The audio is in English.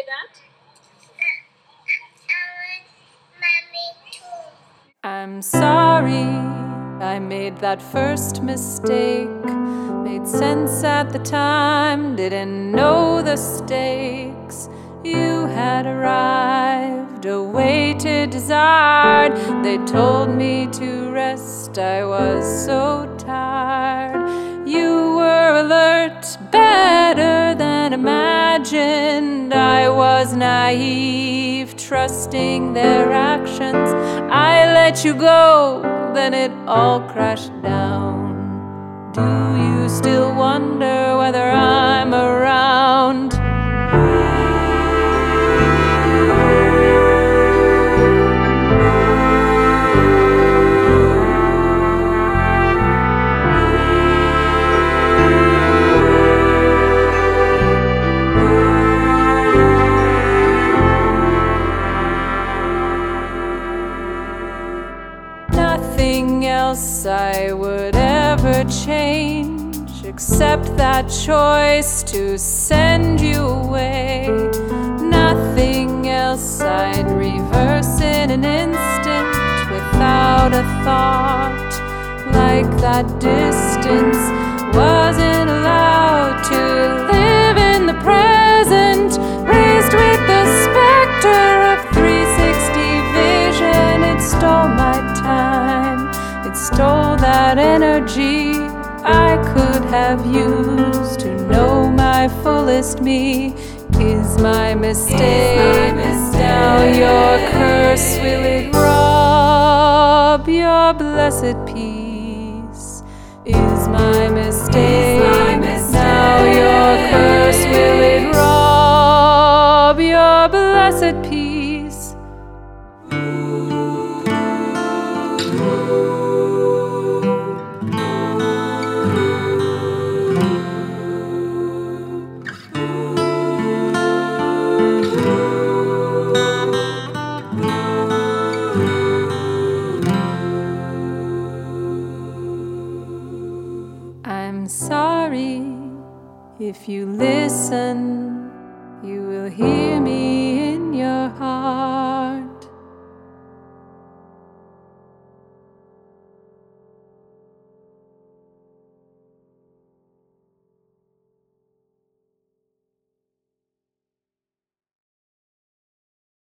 that? I'm sorry, I made that first mistake. Made sense at the time, didn't know the stakes. You had arrived, awaited, desired. They told me to rest, I was so tired. You were alert, better than imagined. I was naive, trusting their actions. I let you go, then it all crashed down. Do you still wonder whether I'm around? Nothing else I would ever change, except that choice to send you away. Nothing else I'd reverse in an instant without a thought. Like that distance wasn't allowed to live in the present, raised with the specter of 360 vision. It stole my time, it stole that energy I could have used to know my fullest me. Is my mistake. Now your curse, will it rob your blessed peace? Is my mistake. Now your curse, will it rob your blessed peace?